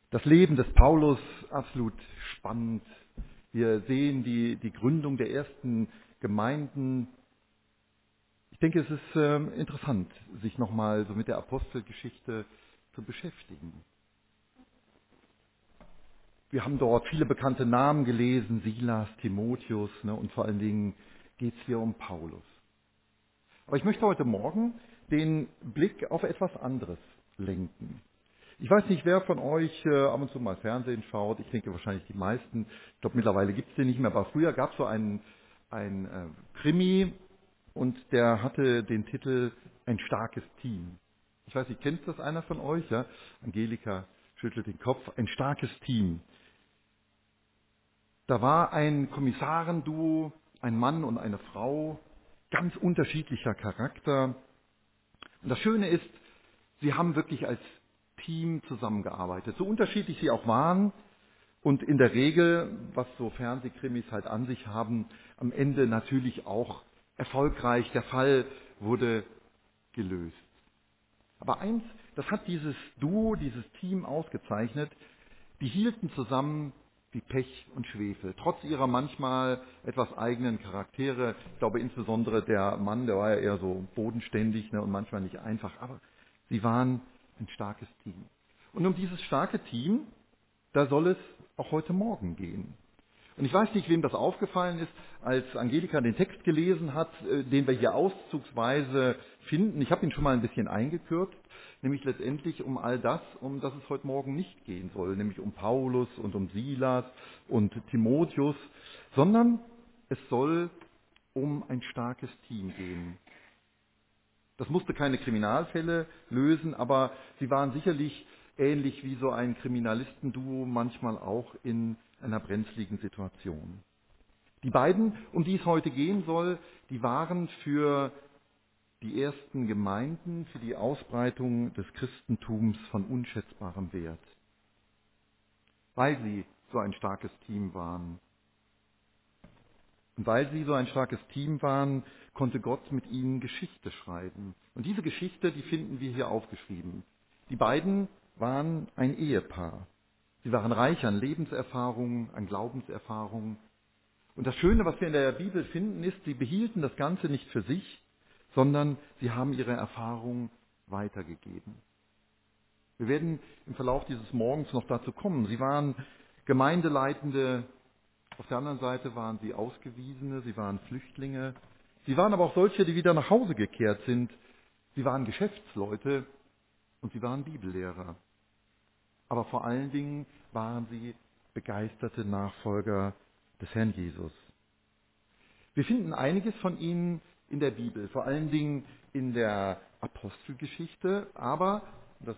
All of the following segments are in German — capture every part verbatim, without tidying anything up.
Das Leben des Paulus, absolut spannend. Wir sehen die, die Gründung der ersten Gemeinden. Ich denke, es ist äh, interessant, sich nochmal so mit der Apostelgeschichte zu beschäftigen. Wir haben dort viele bekannte Namen gelesen, Silas, Timotheus, ne, und vor allen Dingen geht es hier um Paulus. Aber ich möchte heute Morgen den Blick auf etwas anderes lenken. Ich weiß nicht, wer von euch äh, ab und zu mal Fernsehen schaut. Ich denke wahrscheinlich die meisten. Ich glaube, mittlerweile gibt es den nicht mehr. Aber früher gab es so einen, einen äh, Krimi und der hatte den Titel Ein starkes Team. Ich weiß nicht, kennt das einer von euch? Ja? Angelika schüttelt den Kopf. Ein starkes Team. Da war ein Kommissarenduo, ein Mann und eine Frau, ganz unterschiedlicher Charakter. Und das Schöne ist, sie haben wirklich als Team zusammengearbeitet. So unterschiedlich sie auch waren und in der Regel, was so Fernsehkrimis halt an sich haben, am Ende natürlich auch erfolgreich. Der Fall wurde gelöst. Aber eins, das hat dieses Duo, dieses Team ausgezeichnet. Die hielten zusammen wie Pech und Schwefel, trotz ihrer manchmal etwas eigenen Charaktere. Ich glaube insbesondere der Mann, der war ja eher so bodenständig, ne, und manchmal nicht einfach, aber sie waren ein starkes Team. Und um dieses starke Team, da soll es auch heute Morgen gehen. Und ich weiß nicht, wem das aufgefallen ist, als Angelika den Text gelesen hat, äh, den wir hier auszugsweise finden. Ich habe ihn schon mal ein bisschen eingekürzt, nämlich letztendlich um all das, um das es heute Morgen nicht gehen soll, nämlich um Paulus und um Silas und Timotheus, sondern es soll um ein starkes Team gehen. Das musste keine Kriminalfälle lösen, aber sie waren sicherlich ähnlich wie so ein Kriminalistenduo manchmal auch in einer brenzligen Situation. Die beiden, um die es heute gehen soll, die waren für die ersten Gemeinden, für die Ausbreitung des Christentums von unschätzbarem Wert, weil sie so ein starkes Team waren. Und weil sie so ein starkes Team waren, konnte Gott mit ihnen Geschichte schreiben. Und diese Geschichte, die finden wir hier aufgeschrieben. Die beiden waren ein Ehepaar. Sie waren reich an Lebenserfahrung, an Glaubenserfahrung. Und das Schöne, was wir in der Bibel finden, ist, sie behielten das Ganze nicht für sich, sondern sie haben ihre Erfahrung weitergegeben. Wir werden im Verlauf dieses Morgens noch dazu kommen. Sie waren Gemeindeleitende. Auf der anderen Seite waren sie Ausgewiesene, sie waren Flüchtlinge. Sie waren aber auch solche, die wieder nach Hause gekehrt sind. Sie waren Geschäftsleute und sie waren Bibellehrer. Aber vor allen Dingen waren sie begeisterte Nachfolger des Herrn Jesus. Wir finden einiges von ihnen in der Bibel, vor allen Dingen in der Apostelgeschichte, aber das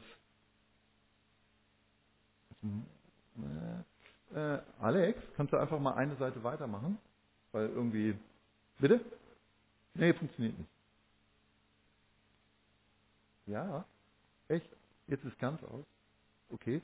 äh, äh, Alex, kannst du einfach mal eine Seite weitermachen? Weil irgendwie. Bitte? Nee, funktioniert nicht. Ja, echt? Jetzt ist ganz aus. Okay.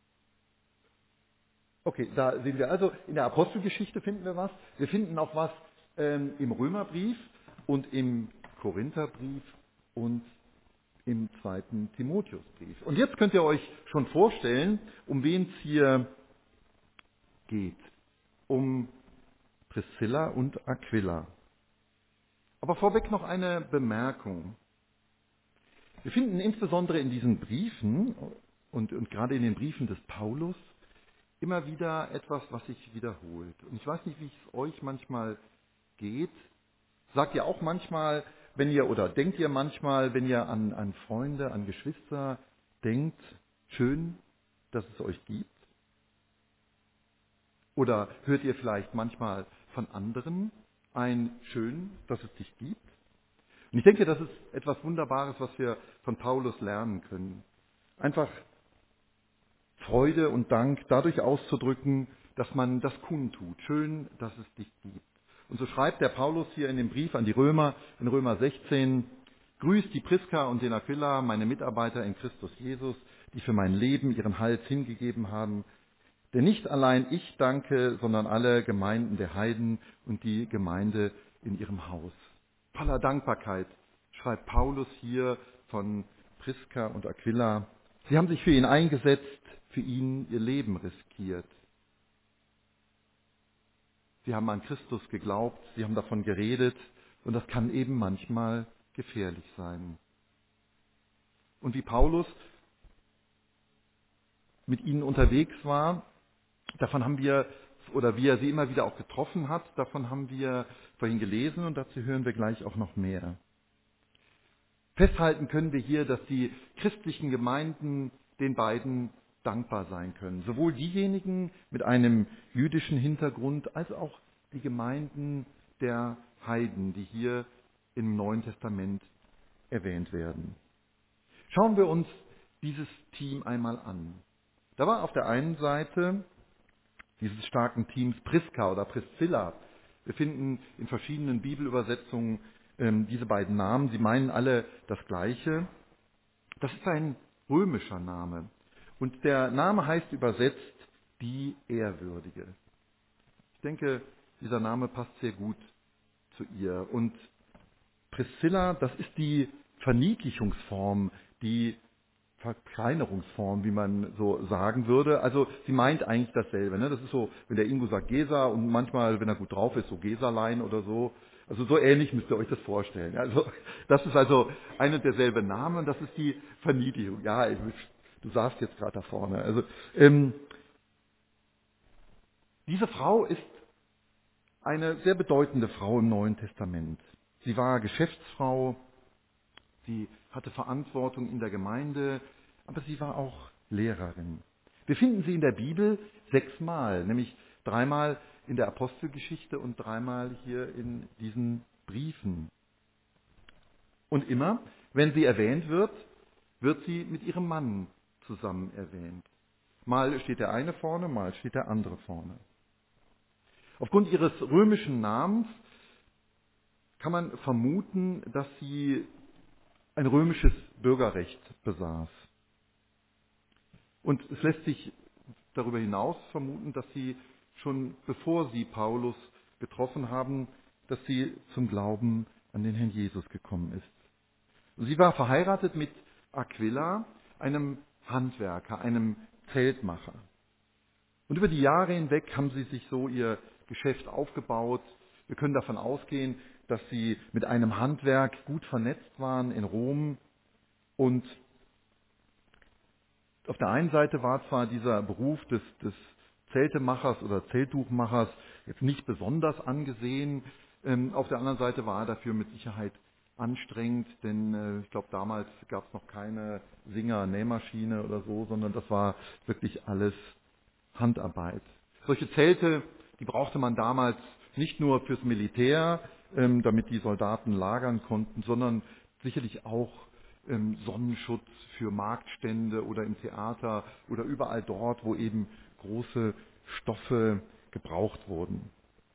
Okay, da sehen wir also, in der Apostelgeschichte finden wir was. Wir finden auch was ähm, im Römerbrief und im Korintherbrief und im zweiten Timotheusbrief. Und jetzt könnt ihr euch schon vorstellen, um wen es hier geht. Um Priscilla und Aquila. Aber vorweg noch eine Bemerkung. Wir finden insbesondere in diesen Briefen und, und gerade in den Briefen des Paulus immer wieder etwas, was sich wiederholt. Und ich weiß nicht, wie es euch manchmal geht. Sagt ihr auch manchmal, wenn ihr oder denkt ihr manchmal, wenn ihr an, an Freunde, an Geschwister denkt, schön, dass es euch gibt? Oder hört ihr vielleicht manchmal von anderen ein schön, dass es dich gibt? Und ich denke, das ist etwas Wunderbares, was wir von Paulus lernen können. Einfach Freude und Dank dadurch auszudrücken, dass man das kundtut. Schön, dass es dich gibt. Und so schreibt der Paulus hier in dem Brief an die Römer, in Römer sechzehn, grüßt die Priska und den Aquila, meine Mitarbeiter in Christus Jesus, die für mein Leben ihren Hals hingegeben haben. Denn nicht allein ich danke, sondern alle Gemeinden der Heiden und die Gemeinde in ihrem Haus. Voller Dankbarkeit schreibt Paulus hier von Priska und Aquila. Sie haben sich für ihn eingesetzt, für ihn ihr Leben riskiert. Sie haben an Christus geglaubt, sie haben davon geredet und das kann eben manchmal gefährlich sein. Und wie Paulus mit ihnen unterwegs war, davon haben wir, oder wie er sie immer wieder auch getroffen hat, davon haben wir vorhin gelesen und dazu hören wir gleich auch noch mehr. Festhalten können wir hier, dass die christlichen Gemeinden den beiden dankbar sein können. Sowohl diejenigen mit einem jüdischen Hintergrund als auch die Gemeinden der Heiden, die hier im Neuen Testament erwähnt werden. Schauen wir uns dieses Team einmal an. Da war auf der einen Seite dieses starken Teams Priska oder Priscilla. Wir finden in verschiedenen Bibelübersetzungen ähm, diese beiden Namen. Sie meinen alle das Gleiche. Das ist ein römischer Name. Und der Name heißt übersetzt die Ehrwürdige. Ich denke, dieser Name passt sehr gut zu ihr. Und Priscilla, das ist die Verniedlichungsform, die Verkleinerungsform, wie man so sagen würde. Also sie meint eigentlich dasselbe. Ne? Das ist so, wenn der Ingo sagt Gesa und manchmal, wenn er gut drauf ist, so Gesalein oder so. Also so ähnlich müsst ihr euch das vorstellen. Also das ist also ein und derselbe Name und das ist die Verniedlichung. Ja, ich, du saßt jetzt gerade da vorne. Also ähm, diese Frau ist eine sehr bedeutende Frau im Neuen Testament. Sie war Geschäftsfrau, sie hatte Verantwortung in der Gemeinde, aber sie war auch Lehrerin. Wir finden sie in der Bibel sechsmal, nämlich dreimal in der Apostelgeschichte und dreimal hier in diesen Briefen. Und immer, wenn sie erwähnt wird, wird sie mit ihrem Mann zusammen erwähnt. Mal steht der eine vorne, mal steht der andere vorne. Aufgrund ihres römischen Namens kann man vermuten, dass sie ein römisches Bürgerrecht besaß. Und es lässt sich darüber hinaus vermuten, dass sie schon bevor sie Paulus getroffen haben, dass sie zum Glauben an den Herrn Jesus gekommen ist. Sie war verheiratet mit Aquila, einem Handwerker, einem Zeltmacher. Und über die Jahre hinweg haben sie sich so ihr Geschäft aufgebaut. Wir können davon ausgehen, dass sie mit einem Handwerk gut vernetzt waren in Rom. Und auf der einen Seite war zwar dieser Beruf des, des Zeltemachers oder Zelttuchmachers jetzt nicht besonders angesehen. Ähm, auf der anderen Seite war er dafür mit Sicherheit anstrengend, denn äh, ich glaube, damals gab es noch keine Singer-Nähmaschine oder so, sondern das war wirklich alles Handarbeit. Solche Zelte, die brauchte man damals nicht nur fürs Militär, ähm, damit die Soldaten lagern konnten, sondern sicherlich auch ähm, Sonnenschutz für Marktstände oder im Theater oder überall dort, wo eben große Stoffe gebraucht wurden.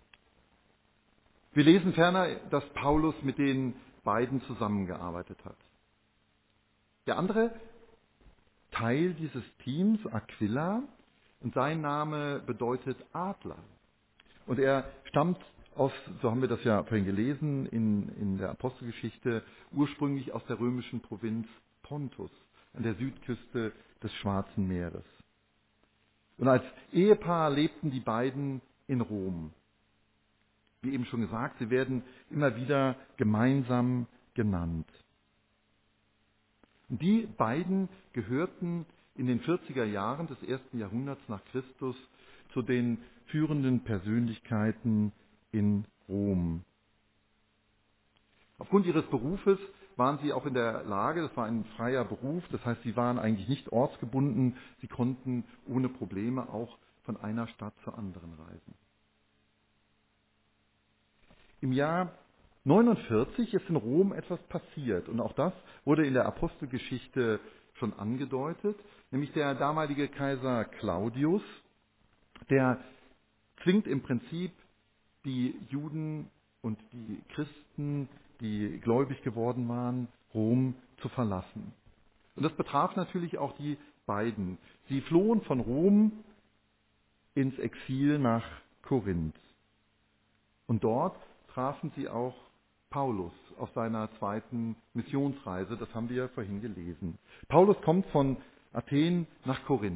Wir lesen ferner, dass Paulus mit den beiden zusammengearbeitet hat. Der andere Teil dieses Teams, Aquila, und sein Name bedeutet Adler. Und er stammt aus, so haben wir das ja vorhin gelesen, in, in der Apostelgeschichte, ursprünglich aus der römischen Provinz Pontus, an der Südküste des Schwarzen Meeres. Und als Ehepaar lebten die beiden in Rom. Wie eben schon gesagt, sie werden immer wieder gemeinsam genannt. Und die beiden gehörten in den vierziger Jahren des ersten Jahrhunderts nach Christus zu den führenden Persönlichkeiten in Rom. Aufgrund ihres Berufes waren sie auch in der Lage, das war ein freier Beruf, das heißt, sie waren eigentlich nicht ortsgebunden, sie konnten ohne Probleme auch von einer Stadt zur anderen reisen. Im Jahr neunundvierzig ist in Rom etwas passiert und auch das wurde in der Apostelgeschichte schon angedeutet, nämlich der damalige Kaiser Claudius, der zwingt im Prinzip die Juden und die Christen, die gläubig geworden waren, Rom zu verlassen. Und das betraf natürlich auch die beiden. Sie flohen von Rom ins Exil nach Korinth. Und dort trafen sie auch Paulus auf seiner zweiten Missionsreise. Das haben wir vorhin gelesen. Paulus kommt von Athen nach Korinth.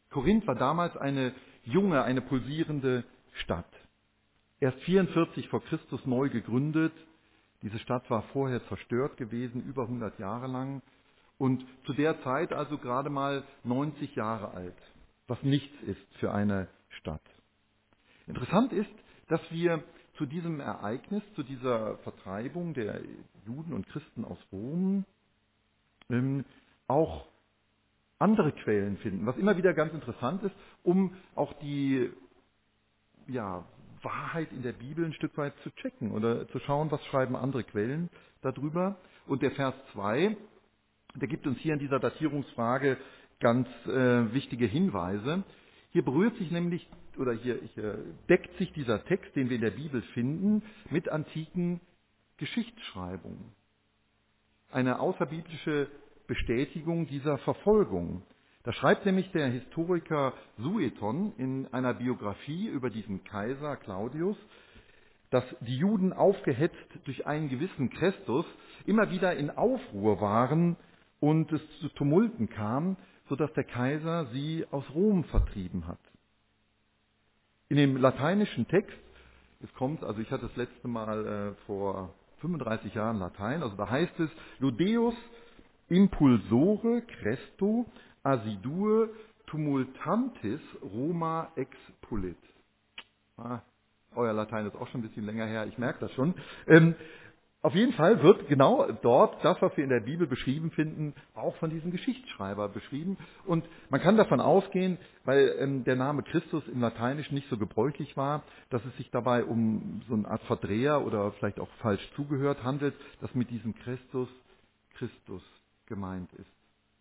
Korinth war damals eine junge, eine pulsierende Stadt. Erst vierundvierzig vor Christus neu gegründet. Diese Stadt war vorher zerstört gewesen, über hundert Jahre lang. Und zu der Zeit also gerade mal neunzig Jahre alt, was nichts ist für eine Stadt. Interessant ist, dass wir zu diesem Ereignis, zu dieser Vertreibung der Juden und Christen aus Rom, ähm, auch andere Quellen finden, was immer wieder ganz interessant ist, um auch die ja, Wahrheit in der Bibel ein Stück weit zu checken oder zu schauen, was schreiben andere Quellen darüber. Und der Vers zwei, der gibt uns hier in dieser Datierungsfrage ganz äh, wichtige Hinweise. Hier berührt sich nämlich, oder hier, hier deckt sich dieser Text, den wir in der Bibel finden, mit antiken Geschichtsschreibungen. Eine außerbiblische Bestätigung dieser Verfolgung. Da schreibt nämlich der Historiker Sueton in einer Biografie über diesen Kaiser Claudius, dass die Juden aufgehetzt durch einen gewissen Christus immer wieder in Aufruhr waren und es zu Tumulten kam, sodass der Kaiser sie aus Rom vertrieben hat. In dem lateinischen Text, es kommt, also ich hatte das letzte Mal äh, vor fünfunddreißig Jahren Latein, also da heißt es, Ludeus impulsore Cresto asidue tumultantis Roma expulit. Ah, euer Latein ist auch schon ein bisschen länger her, ich merke das schon. Ähm, auf jeden Fall wird genau dort das, was wir in der Bibel beschrieben finden, auch von diesem Geschichtsschreiber beschrieben. Und man kann davon ausgehen, weil ähm, der Name Christus im Lateinischen nicht so gebräuchlich war, dass es sich dabei um so eine Art Verdreher oder vielleicht auch falsch zugehört handelt, dass mit diesem Christus Christus gemeint ist.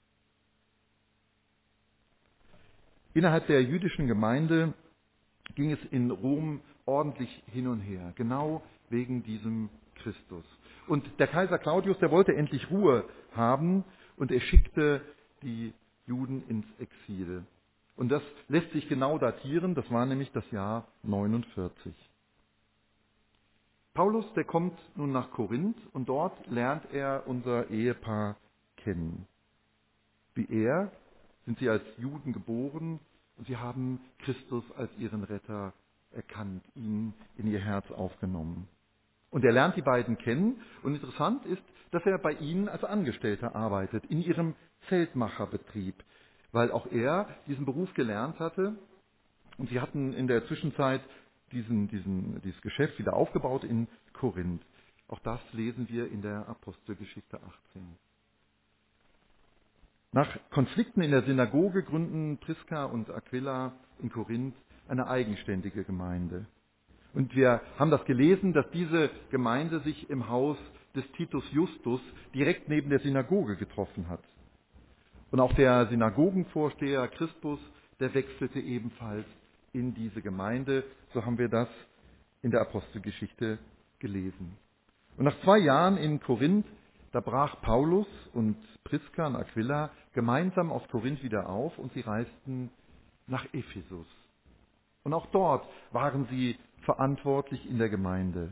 Innerhalb der jüdischen Gemeinde ging es in Rom ordentlich hin und her, genau wegen diesem Christus. Und der Kaiser Claudius, der wollte endlich Ruhe haben und er schickte die Juden ins Exil. Und das lässt sich genau datieren, das war nämlich das Jahr neunundvierzig. Paulus, der kommt nun nach Korinth und dort lernt er unser Ehepaar kennen. Wie er sind sie als Juden geboren und sie haben Christus als ihren Retter erkannt, ihn in ihr Herz aufgenommen. Und er lernt die beiden kennen und interessant ist, dass er bei ihnen als Angestellter arbeitet, in ihrem Zeltmacherbetrieb, weil auch er diesen Beruf gelernt hatte und sie hatten in der Zwischenzeit diesen, diesen, dieses Geschäft wieder aufgebaut in Korinth. Auch das lesen wir in der Apostelgeschichte achtzehn. Nach Konflikten in der Synagoge gründen Priska und Aquila in Korinth eine eigenständige Gemeinde. Und wir haben das gelesen, dass diese Gemeinde sich im Haus des Titus Justus direkt neben der Synagoge getroffen hat. Und auch der Synagogenvorsteher Crispus, der wechselte ebenfalls in diese Gemeinde. So haben wir das in der Apostelgeschichte gelesen. Und nach zwei Jahren in Korinth, da brach Paulus und Priska und Aquila gemeinsam aus Korinth wieder auf und sie reisten nach Ephesus. Und auch dort waren sie verantwortlich in der Gemeinde.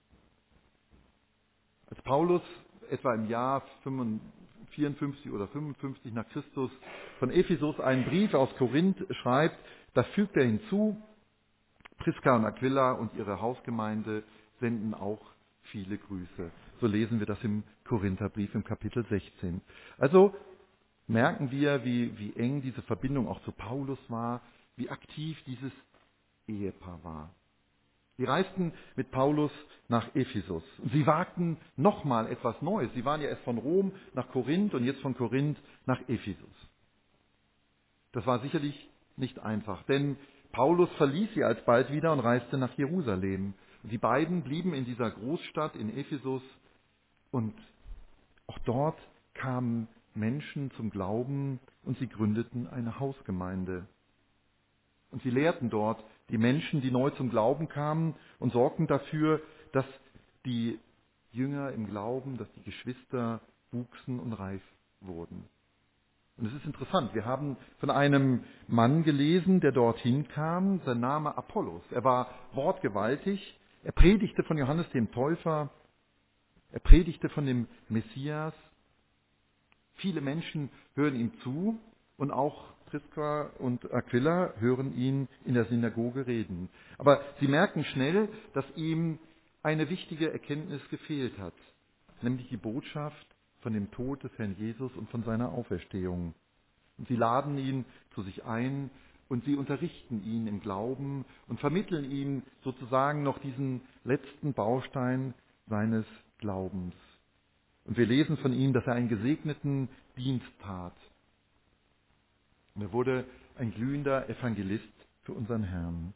Als Paulus etwa im Jahr vierundfünfzig oder fünfundfünfzig nach Christus von Ephesus einen Brief aus Korinth schreibt, da fügt er hinzu, Priska und Aquila und ihre Hausgemeinde senden auch viele Grüße. So lesen wir das im Korintherbrief im Kapitel sechzehn. Also merken wir, wie, wie eng diese Verbindung auch zu Paulus war, wie aktiv dieses Ehepaar war. Sie reisten mit Paulus nach Ephesus. Sie wagten nochmal etwas Neues. Sie waren ja erst von Rom nach Korinth und jetzt von Korinth nach Ephesus. Das war sicherlich nicht einfach, denn Paulus verließ sie alsbald wieder und reiste nach Jerusalem. Und die beiden blieben in dieser Großstadt in Ephesus und auch dort kamen Menschen zum Glauben und sie gründeten eine Hausgemeinde. Und sie lehrten dort die Menschen, die neu zum Glauben kamen und sorgten dafür, dass die Jünger im Glauben, dass die Geschwister wuchsen und reif wurden. Und es ist interessant, wir haben von einem Mann gelesen, der dorthin kam, sein Name Apollos. Er war wortgewaltig, er predigte von Johannes dem Täufer, er predigte von dem Messias. Viele Menschen hören ihm zu und auch Prisca und Aquila hören ihn in der Synagoge reden. Aber sie merken schnell, dass ihm eine wichtige Erkenntnis gefehlt hat, nämlich die Botschaft von dem Tod des Herrn Jesus und von seiner Auferstehung. Und sie laden ihn zu sich ein und sie unterrichten ihn im Glauben und vermitteln ihm sozusagen noch diesen letzten Baustein seines Glaubens. Und wir lesen von ihm, dass er einen gesegneten Dienst tat. Und er wurde ein glühender Evangelist für unseren Herrn.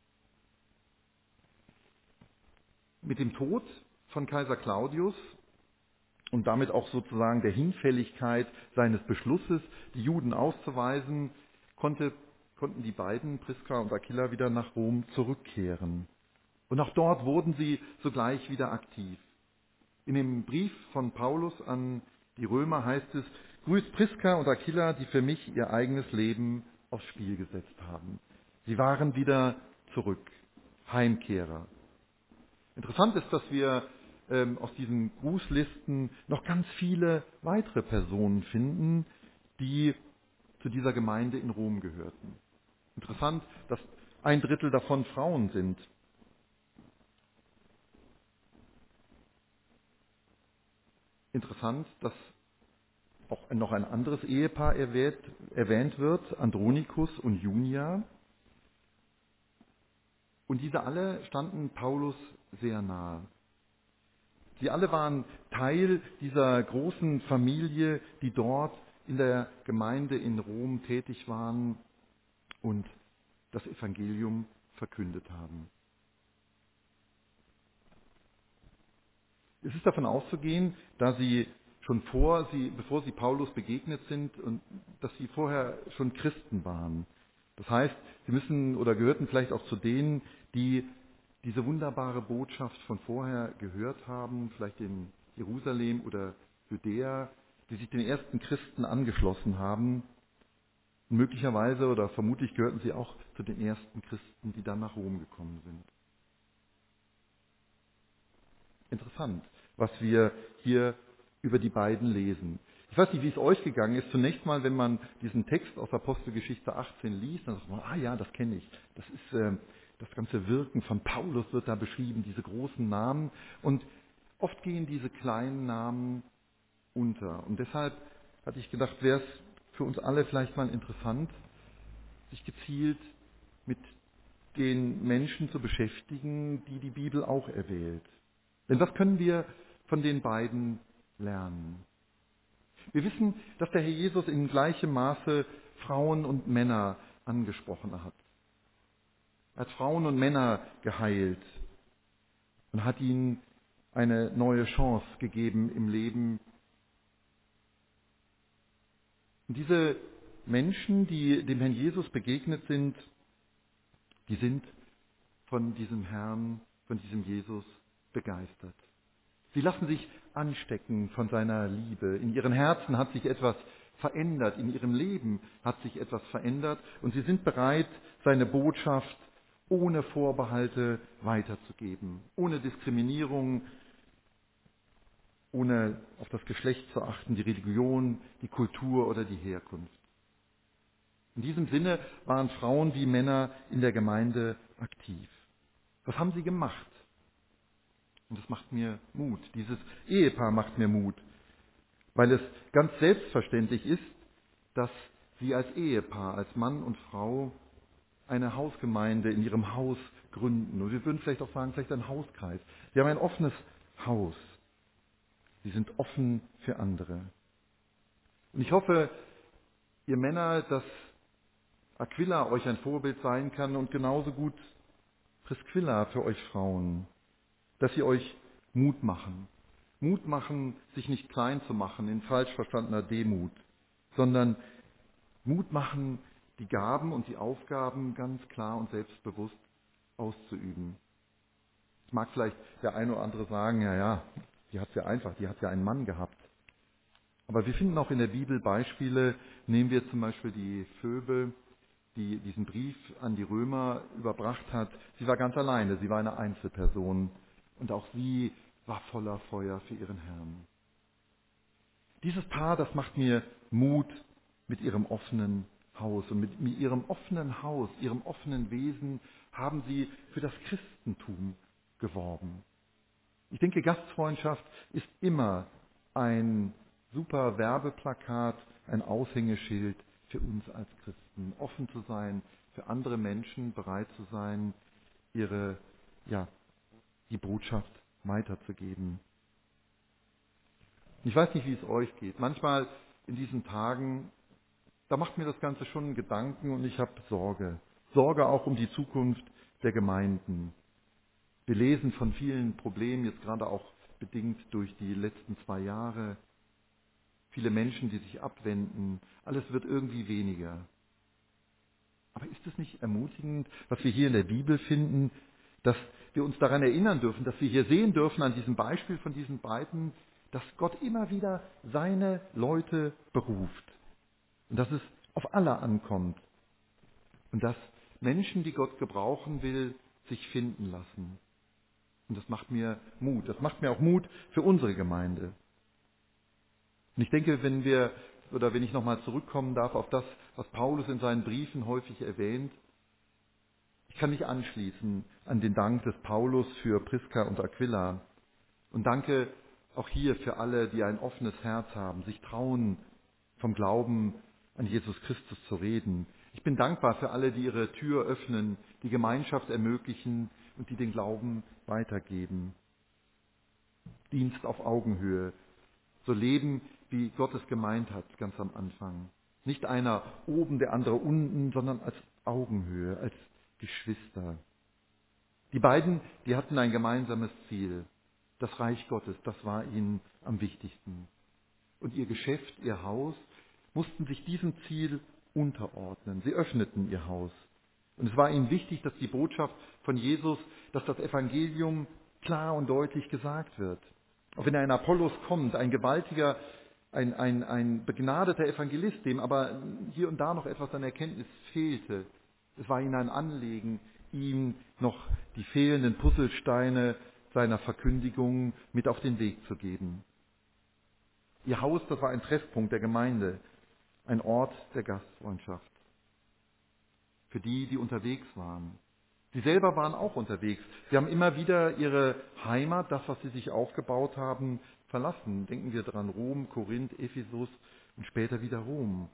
Mit dem Tod von Kaiser Claudius und damit auch sozusagen der Hinfälligkeit seines Beschlusses, die Juden auszuweisen, konnte, konnten die beiden, Prisca und Aquila, wieder nach Rom zurückkehren. Und auch dort wurden sie sogleich wieder aktiv. In dem Brief von Paulus an die Römer heißt es: Grüßt Prisca und Aquila, die für mich ihr eigenes Leben aufs Spiel gesetzt haben. Sie waren wieder zurück, Heimkehrer. Interessant ist, dass wir ähm, aus diesen Grußlisten noch ganz viele weitere Personen finden, die zu dieser Gemeinde in Rom gehörten. Interessant, dass ein Drittel davon Frauen sind. Interessant, dass auch noch ein anderes Ehepaar erwähnt, erwähnt wird, Andronikus und Junia. Und diese alle standen Paulus sehr nahe. Sie alle waren Teil dieser großen Familie, die dort in der Gemeinde in Rom tätig waren und das Evangelium verkündet haben. Es ist davon auszugehen, da sie schon vor, sie, bevor sie Paulus begegnet sind, und dass sie vorher schon Christen waren. Das heißt, sie müssen oder gehörten vielleicht auch zu denen, die diese wunderbare Botschaft von vorher gehört haben, vielleicht in Jerusalem oder Judäa, die sich den ersten Christen angeschlossen haben. Und möglicherweise oder vermutlich gehörten sie auch zu den ersten Christen, die dann nach Rom gekommen sind. Interessant, was wir hier über die beiden lesen. Ich weiß nicht, wie es euch gegangen ist. Zunächst mal, wenn man diesen Text aus Apostelgeschichte achtzehn liest, dann sagt man, ah ja, das kenne ich. Das ist äh, das ganze Wirken von Paulus wird da beschrieben, diese großen Namen. Und oft gehen diese kleinen Namen unter. Und deshalb hatte ich gedacht, wäre es für uns alle vielleicht mal interessant, sich gezielt mit den Menschen zu beschäftigen, die die Bibel auch erwählt. Denn was können wir von den beiden lernen? Wir wissen, dass der Herr Jesus in gleichem Maße Frauen und Männer angesprochen hat. Er hat Frauen und Männer geheilt und hat ihnen eine neue Chance gegeben im Leben. Und diese Menschen, die dem Herrn Jesus begegnet sind, die sind von diesem Herrn, von diesem Jesus begeistert. Sie lassen sich anstecken von seiner Liebe. In ihren Herzen hat sich etwas verändert, in ihrem Leben hat sich etwas verändert und sie sind bereit, seine Botschaft ohne Vorbehalte weiterzugeben, ohne Diskriminierung, ohne auf das Geschlecht zu achten, die Religion, die Kultur oder die Herkunft. In diesem Sinne waren Frauen wie Männer in der Gemeinde aktiv. Was haben sie gemacht? Und das macht mir Mut. Dieses Ehepaar macht mir Mut, weil es ganz selbstverständlich ist, dass sie als Ehepaar, als Mann und Frau eine Hausgemeinde in ihrem Haus gründen. Und wir würden vielleicht auch sagen, vielleicht ein Hauskreis. Sie haben ein offenes Haus. Sie sind offen für andere. Und ich hoffe, ihr Männer, dass Aquila euch ein Vorbild sein kann und genauso gut Priscilla für euch Frauen. Dass sie euch Mut machen. Mut machen, sich nicht klein zu machen in falsch verstandener Demut, sondern Mut machen, die Gaben und die Aufgaben ganz klar und selbstbewusst auszuüben. Es mag vielleicht der eine oder andere sagen, ja, ja, die hat es ja einfach, die hat ja einen Mann gehabt. Aber wir finden auch in der Bibel Beispiele, nehmen wir zum Beispiel die Phoebe, die diesen Brief an die Römer überbracht hat. Sie war ganz alleine, sie war eine Einzelperson. Und auch sie war voller Feuer für ihren Herrn. Dieses Paar, das macht mir Mut mit ihrem offenen Haus. Und mit, mit ihrem offenen Haus, ihrem offenen Wesen haben sie für das Christentum geworben. Ich denke, Gastfreundschaft ist immer ein super Werbeplakat, ein Aushängeschild für uns als Christen. Offen zu sein, für andere Menschen bereit zu sein, ihre, ja, die Botschaft weiterzugeben. Ich weiß nicht, wie es euch geht. Manchmal in diesen Tagen, da macht mir das Ganze schon Gedanken und ich habe Sorge. Sorge auch um die Zukunft der Gemeinden. Wir lesen von vielen Problemen, jetzt gerade auch bedingt durch die letzten zwei Jahre. Viele Menschen, die sich abwenden. Alles wird irgendwie weniger. Aber ist es nicht ermutigend, was wir hier in der Bibel finden, dass wir uns daran erinnern dürfen, dass wir hier sehen dürfen an diesem Beispiel von diesen beiden, dass Gott immer wieder seine Leute beruft. Und dass es auf alle ankommt. Und dass Menschen, die Gott gebrauchen will, sich finden lassen. Und das macht mir Mut. Das macht mir auch Mut für unsere Gemeinde. Und ich denke, wenn wir, oder wenn ich nochmal zurückkommen darf auf das, was Paulus in seinen Briefen häufig erwähnt, ich kann mich anschließen an den Dank des Paulus für Priska und Aquila. Und danke auch hier für alle, die ein offenes Herz haben, sich trauen, vom Glauben an Jesus Christus zu reden. Ich bin dankbar für alle, die ihre Tür öffnen, die Gemeinschaft ermöglichen und die den Glauben weitergeben. Dienst auf Augenhöhe. So leben, wie Gott es gemeint hat, ganz am Anfang. Nicht einer oben, der andere unten, sondern als Augenhöhe, als Geschwister. Die beiden, die hatten ein gemeinsames Ziel. Das Reich Gottes, das war ihnen am wichtigsten. Und ihr Geschäft, ihr Haus, mussten sich diesem Ziel unterordnen. Sie öffneten ihr Haus. Und es war ihnen wichtig, dass die Botschaft von Jesus, dass das Evangelium klar und deutlich gesagt wird. Auch wenn ein Apollos kommt, ein gewaltiger, ein, ein, ein begnadeter Evangelist, dem aber hier und da noch etwas an Erkenntnis fehlte. Es war ihnen ein Anliegen, ihm noch die fehlenden Puzzlesteine seiner Verkündigung mit auf den Weg zu geben. Ihr Haus, das war ein Treffpunkt der Gemeinde, ein Ort der Gastfreundschaft. Für die, die unterwegs waren. Sie selber waren auch unterwegs. Sie haben immer wieder ihre Heimat, das, was sie sich aufgebaut haben, verlassen. Denken wir daran, Rom, Korinth, Ephesus und später wieder Rom.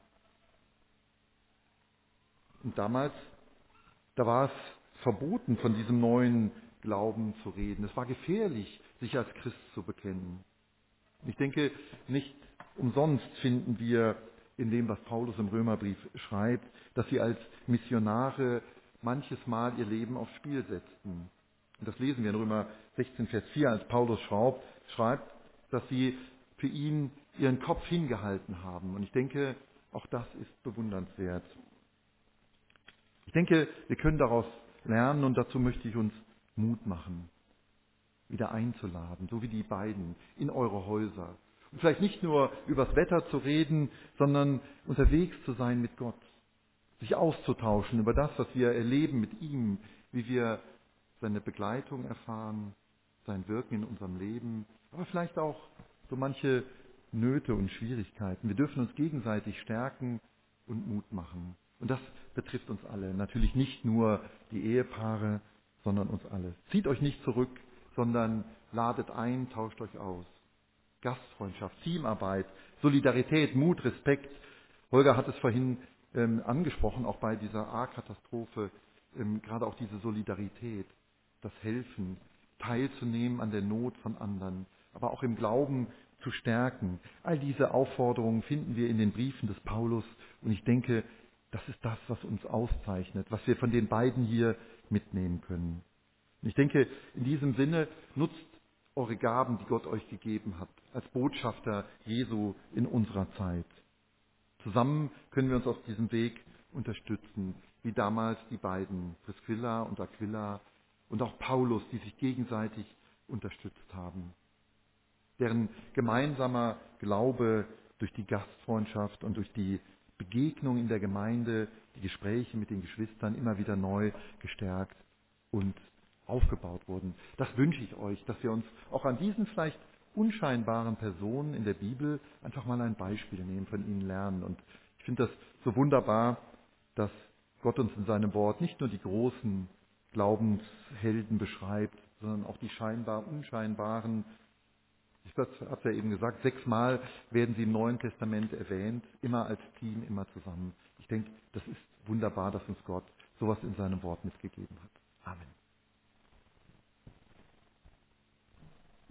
Und damals, da war es verboten, von diesem neuen Glauben zu reden. Es war gefährlich, sich als Christ zu bekennen. Ich denke, nicht umsonst finden wir in dem, was Paulus im Römerbrief schreibt, dass sie als Missionare manches Mal ihr Leben aufs Spiel setzten. Und das lesen wir in Römer sechzehn, Vers vier, als Paulus schreibt, schreibt, dass sie für ihn ihren Kopf hingehalten haben. Und ich denke, auch das ist bewundernswert. Ich denke, wir können daraus lernen und dazu möchte ich uns Mut machen, wieder einzuladen, so wie die beiden, in eure Häuser. Und vielleicht nicht nur übers Wetter zu reden, sondern unterwegs zu sein mit Gott. Sich auszutauschen über das, was wir erleben mit ihm, wie wir seine Begleitung erfahren, sein Wirken in unserem Leben, aber vielleicht auch so manche Nöte und Schwierigkeiten. Wir dürfen uns gegenseitig stärken und Mut machen. Und das betrifft uns alle. Natürlich nicht nur die Ehepaare, sondern uns alle. Zieht euch nicht zurück, sondern ladet ein, tauscht euch aus. Gastfreundschaft, Teamarbeit, Solidarität, Mut, Respekt. Holger hat es vorhin ähm, angesprochen, auch bei dieser A-Katastrophe, ähm, gerade auch diese Solidarität, das Helfen, teilzunehmen an der Not von anderen, aber auch im Glauben zu stärken. All diese Aufforderungen finden wir in den Briefen des Paulus und ich denke, das ist das, was uns auszeichnet, was wir von den beiden hier mitnehmen können. Und ich denke, in diesem Sinne nutzt eure Gaben, die Gott euch gegeben hat, als Botschafter Jesu in unserer Zeit. Zusammen können wir uns auf diesem Weg unterstützen, wie damals die beiden, Priscilla und Aquila und auch Paulus, die sich gegenseitig unterstützt haben. Deren gemeinsamer Glaube durch die Gastfreundschaft und durch die Begegnung in der Gemeinde, die Gespräche mit den Geschwistern immer wieder neu gestärkt und aufgebaut wurden. Das wünsche ich euch, dass wir uns auch an diesen vielleicht unscheinbaren Personen in der Bibel einfach mal ein Beispiel nehmen, von ihnen lernen. Und ich finde das so wunderbar, dass Gott uns in seinem Wort nicht nur die großen Glaubenshelden beschreibt, sondern auch die scheinbar unscheinbaren. Ich habe es ja eben gesagt, sechsmal werden sie im Neuen Testament erwähnt, immer als Team, immer zusammen. Ich denke, das ist wunderbar, dass uns Gott sowas in seinem Wort mitgegeben hat.